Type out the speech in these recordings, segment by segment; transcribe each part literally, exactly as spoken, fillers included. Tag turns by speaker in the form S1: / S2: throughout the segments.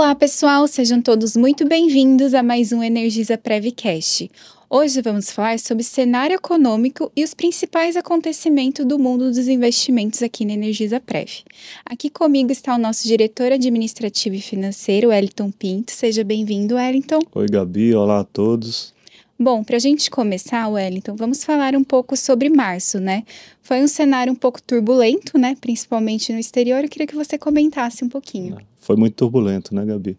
S1: Olá, pessoal, sejam todos muito bem-vindos a mais um Energisa Prevcast. Hoje vamos falar sobre cenário econômico e os principais acontecimentos do mundo dos investimentos aqui na Energisa Prev. Aqui comigo está o nosso diretor administrativo e financeiro, Wellington Pinto. Seja bem-vindo, Wellington.
S2: Oi, Gabi. Olá a todos.
S1: Bom, para a gente começar, Wellington, vamos falar um pouco sobre março, né? Foi um cenário um pouco turbulento, né? Principalmente no exterior. Eu queria que você comentasse um pouquinho.
S2: Foi muito turbulento, né, Gabi?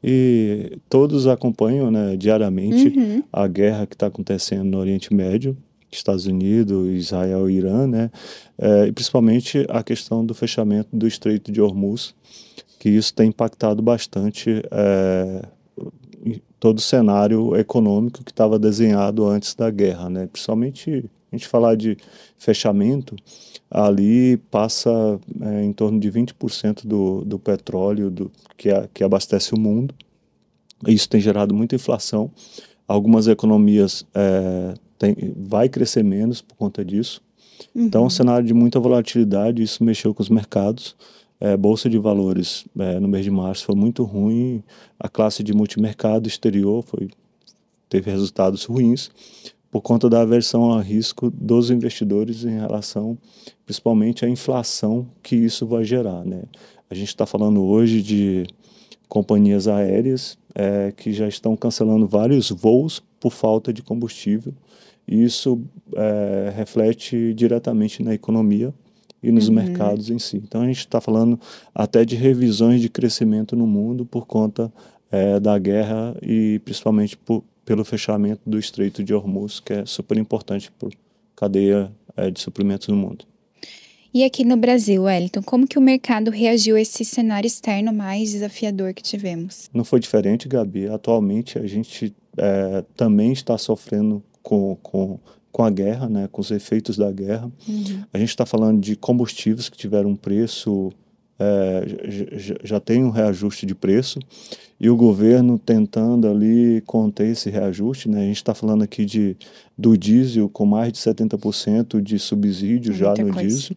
S2: E todos acompanham, né, diariamente
S1: Uhum.
S2: a guerra que está acontecendo no Oriente Médio, Estados Unidos, Israel e Irã, né? É, e principalmente a questão do fechamento do Estreito de Hormuz, que isso tem impactado bastante é, todo o cenário econômico que estava desenhado antes da guerra, né? Principalmente a gente falar de fechamento, ali passa é, em torno de vinte por cento do, do petróleo do, que, a, que abastece o mundo. Isso tem gerado muita inflação. Algumas economias é, tem, vai crescer menos por conta disso.
S1: Uhum.
S2: Então, é um cenário de muita volatilidade, isso mexeu com os mercados. É, Bolsa de Valores é, no mês de março foi muito ruim, a classe de multimercado exterior foi, teve resultados ruins por conta da aversão a risco dos investidores em relação principalmente à inflação que isso vai gerar, né? A gente está falando hoje de companhias aéreas é, que já estão cancelando vários voos por falta de combustível, e isso é, reflete diretamente na economia e nos
S1: Uhum.
S2: mercados em si. Então a gente está falando até de revisões de crescimento no mundo por conta é, da guerra e principalmente por, pelo fechamento do Estreito de Hormuz, que é super importante para a cadeia é, de suprimentos no mundo.
S1: E aqui no Brasil, Wellington, como que o mercado reagiu a esse cenário externo mais desafiador que tivemos?
S2: Não foi diferente, Gabi. Atualmente a gente é, também está sofrendo com, com, com a guerra, né, com os efeitos da guerra.
S1: Uhum.
S2: A gente está falando de combustíveis que tiveram um preço, é, já, já tem um reajuste de preço, e o governo tentando ali conter esse reajuste, né? A gente está falando aqui de, do diesel com mais de setenta por cento de subsídio
S1: É
S2: já
S1: muita
S2: no
S1: coisa.
S2: diesel.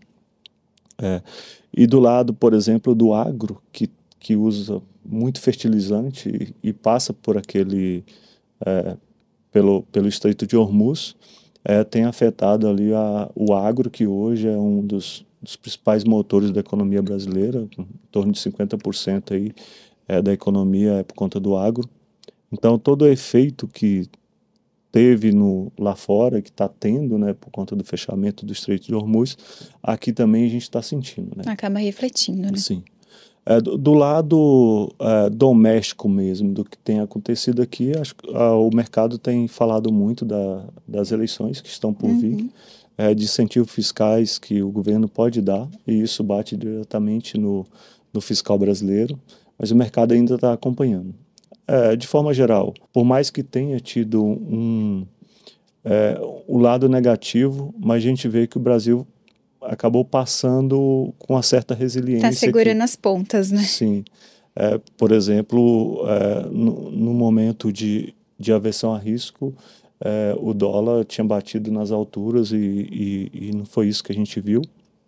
S2: É. E do lado, por exemplo, do agro, que, que usa muito fertilizante e, e passa por aquele, é, pelo, pelo Estreito de Hormuz, é, tem afetado ali a, o agro, que hoje é um dos, dos principais motores da economia brasileira, em torno de cinquenta por cento aí, é, da economia é por conta do agro. Então, todo o efeito que teve no, lá fora, que está tendo, né, por conta do fechamento do Estreito de Hormuz, aqui também a gente está sentindo, né?
S1: Acaba refletindo, né?
S2: Sim. É, do, do lado é, doméstico mesmo, do que tem acontecido aqui, acho que ah, o mercado tem falado muito da, das eleições que estão por
S1: Uhum.
S2: vir, é, de incentivos fiscais que o governo pode dar, e isso bate diretamente no, no fiscal brasileiro, mas o mercado ainda está acompanhando. É, de forma geral, por mais que tenha tido um, é, o lado negativo, mas a gente vê que o Brasil acabou passando com uma certa resiliência.
S1: Tá segurando
S2: que,
S1: as pontas, né?
S2: Sim. É, por exemplo, é, no, no momento de, de aversão a risco, é, o dólar tinha batido nas alturas e, e, e não foi isso que a gente viu.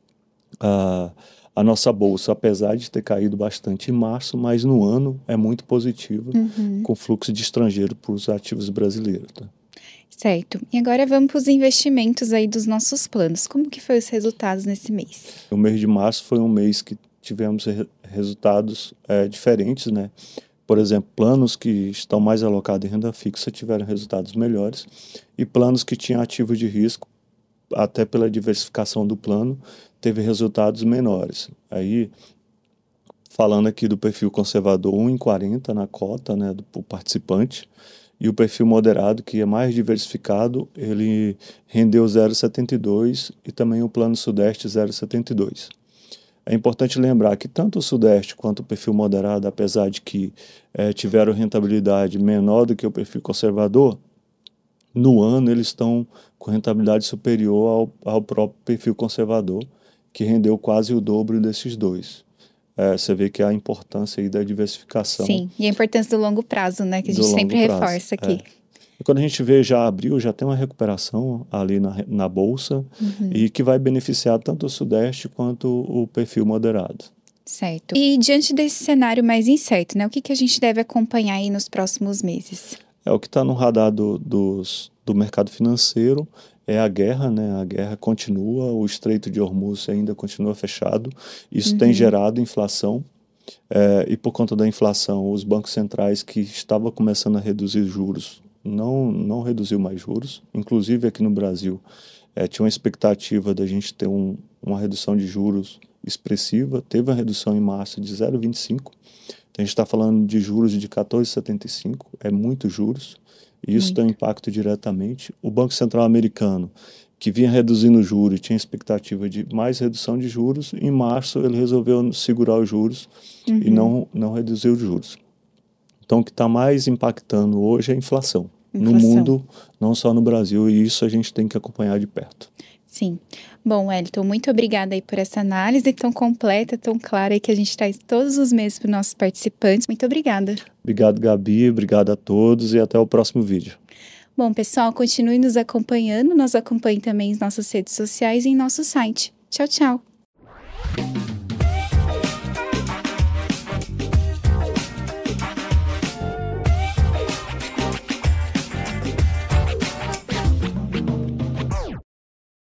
S2: A, a nossa bolsa, apesar de ter caído bastante em março, mas no ano é muito positiva,
S1: Uhum.
S2: com fluxo de estrangeiro para os ativos brasileiros. Tá?
S1: Certo. E agora vamos para os investimentos aí dos nossos planos. Como que foi os resultados nesse mês?
S2: O mês de março foi um mês que tivemos re resultados é, diferentes, né? Por exemplo, planos que estão mais alocados em renda fixa tiveram resultados melhores, e planos que tinham ativo de risco, até pela diversificação do plano, teve resultados menores. Aí, falando aqui do perfil conservador, um vírgula quarenta na cota, né, do participante, e o perfil moderado, que é mais diversificado, ele rendeu zero vírgula setenta e dois, e também o plano Sudeste zero vírgula setenta e dois. É importante lembrar que tanto o Sudeste quanto o perfil moderado, apesar de que é, tiveram rentabilidade menor do que o perfil conservador, no ano eles estão com rentabilidade superior ao, ao próprio perfil conservador, que rendeu quase o dobro desses dois. É, você vê que há a importância aí da diversificação.
S1: Sim, e a importância do longo prazo, né? Que a gente sempre
S2: prazo.
S1: reforça aqui.
S2: É. E quando a gente vê já abril, já tem uma recuperação ali na, na Bolsa,
S1: Uhum.
S2: e que vai beneficiar tanto o Sudeste quanto o perfil moderado.
S1: Certo. E diante desse cenário mais incerto, né, o que, que a gente deve acompanhar aí nos próximos meses?
S2: É o que está no radar do, dos, do mercado financeiro, é a guerra, né? A guerra continua, o Estreito de Hormuz ainda continua fechado, isso
S1: Uhum.
S2: tem gerado inflação, é, e por conta da inflação, os bancos centrais que estavam começando a reduzir juros, não, não reduziu mais juros, inclusive aqui no Brasil, é, tinha uma expectativa da gente ter um, uma redução de juros expressiva, teve uma redução em março de zero vírgula vinte e cinco. Então, a gente está falando de juros de quatorze vírgula setenta e cinco, é muito juros, e isso
S1: Muito.
S2: tem um impacto diretamente. O Banco Central americano, que vinha reduzindo os juros e tinha expectativa de mais redução de juros, em março ele resolveu segurar os juros
S1: Uhum.
S2: e não, não reduziu os juros. Então, o que está mais impactando hoje é a inflação,
S1: Inflação.
S2: no mundo, não só no Brasil, e isso a gente tem que acompanhar de perto.
S1: Sim. Bom, Wellington, muito obrigada aí por essa análise tão completa, tão clara aí que a gente traz todos os meses para os nossos participantes. Muito obrigada.
S2: Obrigado, Gabi, obrigado a todos e até o próximo vídeo.
S1: Bom, pessoal, continue nos acompanhando, nos acompanhe também em nossas redes sociais e em nosso site. Tchau, tchau!